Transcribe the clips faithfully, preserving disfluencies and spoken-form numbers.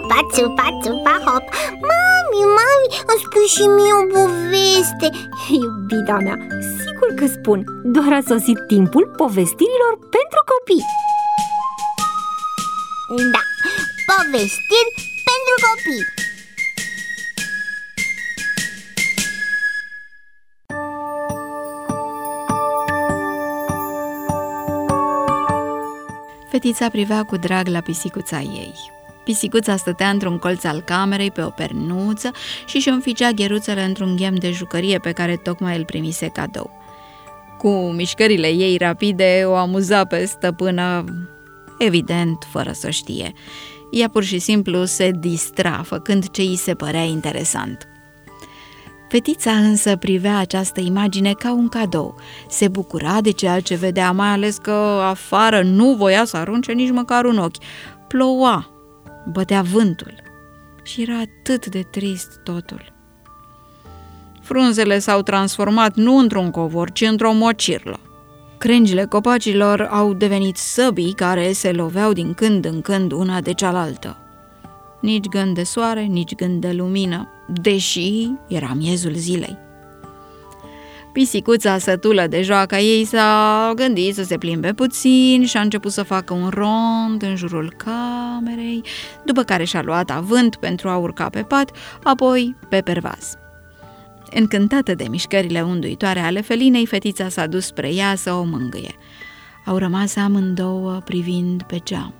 țupa, țupa, țupa, hop. Mami, mami, îmi spui și mie o poveste. Iubita mea, sigur că spun. Doar a sosit timpul povestirilor pentru copii. Da, povestiri pentru copii. Fetița privea cu drag la pisicuța ei. Pisicuța stătea într-un colț al camerei pe o pernuță și își înficea gheruțele într-un ghem de jucărie pe care tocmai îl primise cadou. Cu mișcările ei rapide o amuza pe stăpână, evident, fără să știe. Ea pur și simplu se distra, făcând ce îi se părea interesant. Fetița însă privea această imagine ca un cadou. Se bucura de ceea ce vedea, mai ales că afară nu voia să arunce nici măcar un ochi. Ploua, bătea vântul și era atât de trist totul. Frunzele s-au transformat nu într-un covor, ci într-o mocirlă. Crengile copacilor au devenit săbii care se loveau din când în când una de cealaltă. Nici gând de soare, nici gând de lumină, deși era miezul zilei. Pisicuța sătulă de joaca ei s-a gândit să se plimbe puțin și a început să facă un rond în jurul camerei, după care și-a luat avânt pentru a urca pe pat, apoi pe pervaz. Încântată de mișcările unduitoare ale felinei, fetița s-a dus spre ea să o mângâie. Au rămas amândouă privind pe geam.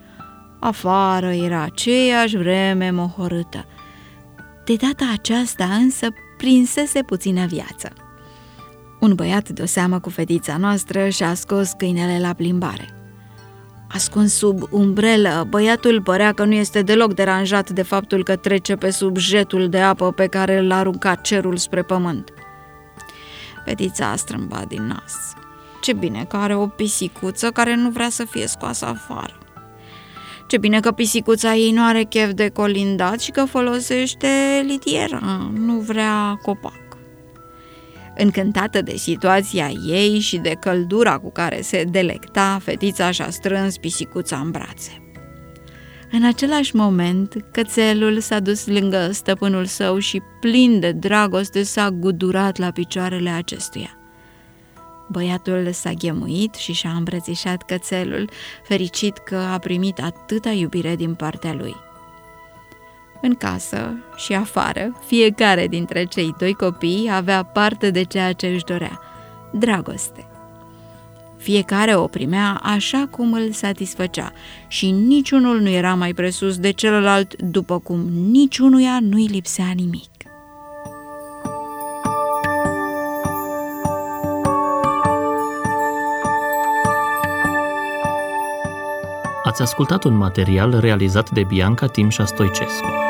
Afară era aceeași vreme mohorâtă. De data aceasta însă prinsese puțină viață. Un băiat de-o seamă cu fetița noastră și-a scos câinele la plimbare. Ascuns sub umbrelă, băiatul părea că nu este deloc deranjat de faptul că trece pe sub jetul de apă pe care l-a aruncat cerul spre pământ. Fetița a strâmbat din nas. Ce bine că are o pisicuță care nu vrea să fie scoasă afară. Ce bine că pisicuța ei nu are chef de colindat și că folosește litiera, nu vrea copac. Încântată de situația ei și de căldura cu care se delecta, fetița și-a strâns pisicuța în brațe. În același moment, cățelul s-a dus lângă stăpânul său și, plin de dragoste, s-a gudurat la picioarele acestuia. Băiatul s-a ghemuit și și-a îmbrățișat cățelul, fericit că a primit atâta iubire din partea lui. În casă și afară, fiecare dintre cei doi copii avea parte de ceea ce își dorea, dragoste. Fiecare o primea așa cum îl satisfăcea și niciunul nu era mai presus de celălalt, după cum niciunuia nu-i lipsea nimic. Ați ascultat un material realizat de Bianca Timșa Stoicescu.